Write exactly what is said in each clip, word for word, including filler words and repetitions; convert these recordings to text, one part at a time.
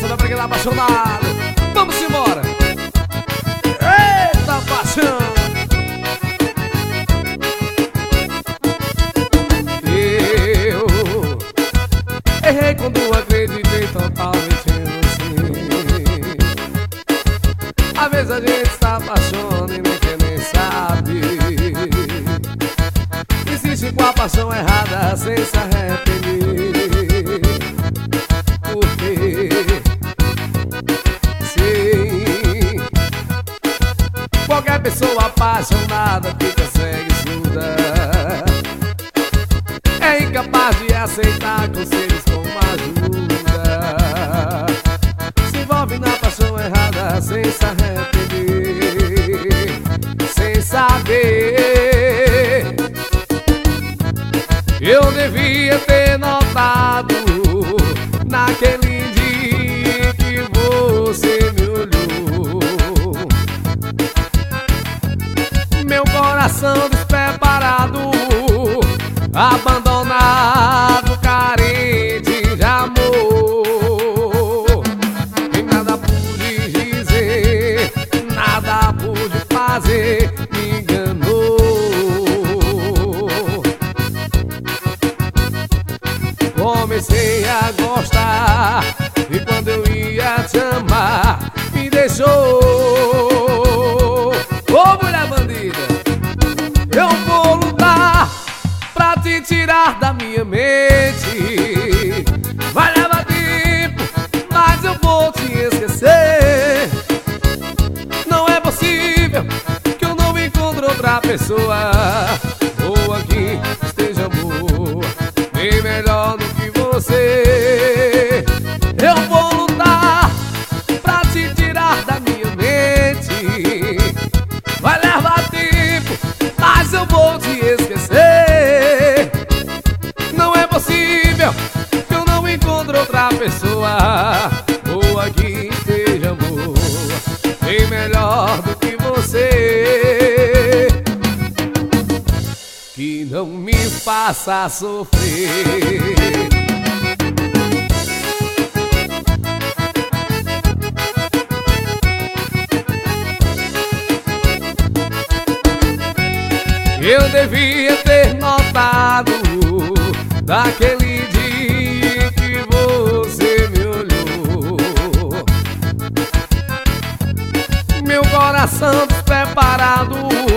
apaixonada, pra quem tá apaixonado. Vamos embora. Eita paixão. Eu errei quando acreditei totalmente em você. Às vezes a gente se apaixona e nem quer nem sabe. Insiste com a paixão errada sem se arrepender. Porque sim, qualquer pessoa apaixonada fica cega e surda. É incapaz de aceitar conselhos como ajuda. Se envolve na paixão errada sem se arrepender, sem saber. Eu devia ter notado naquele dia que você me olhou. Meu coração despreparado, abandonado, carente de amor. E nada pude dizer, nada pude fazer, me enganou. Comecei a gostar e quando eu ia te amar, me deixou. Ô mulher bandida, eu vou lutar pra te tirar da minha mente. Vai levar tempo, mas eu vou te esquecer. Não é possível que eu não encontre outra pessoa boa que esteja boa, bem melhor do que você. Eu vou lutar pra te tirar da minha mente. Vai levar tempo, mas eu vou te esquecer. Não é possível que eu não encontre outra pessoa boa que esteja boa, bem melhor do que você, que não me faça sofrer. Eu devia ter notado daquele dia que você me olhou. Meu coração despreparado,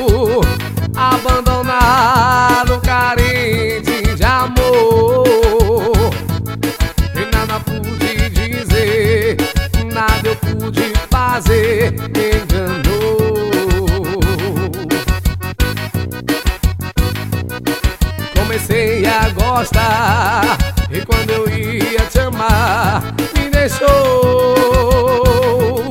abandonado, carente de amor. E nada pude dizer, nada eu pude fazer, me enganou. Comecei a gostar e quando eu ia te amar, me deixou.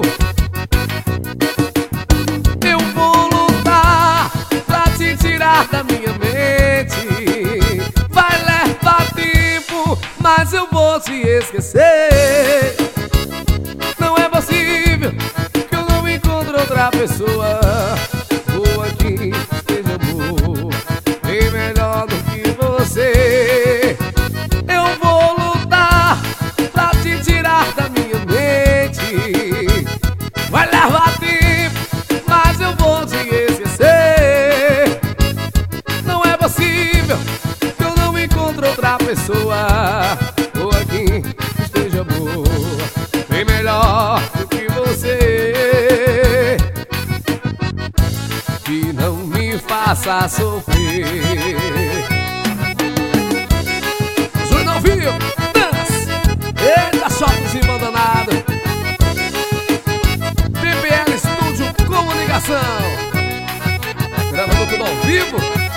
Eu vou lutar pra te tirar da minha mente. Vai levar tempo, mas eu vou te esquecer. Não é possível que eu não encontre outra pessoa boa que esteja boa, bem melhor do que você. Eu vou lutar pra te tirar da minha mente. Vai levar tempo, mas eu vou te esquecer. Não é possível que eu não encontre outra pessoa boa que esteja boa, bem melhor do que você, que não me faça sofrer. Júnior ao vivo, dança. Eita, Shopping abandonado. P P L Estúdio Comunicação, gravando tudo ao vivo.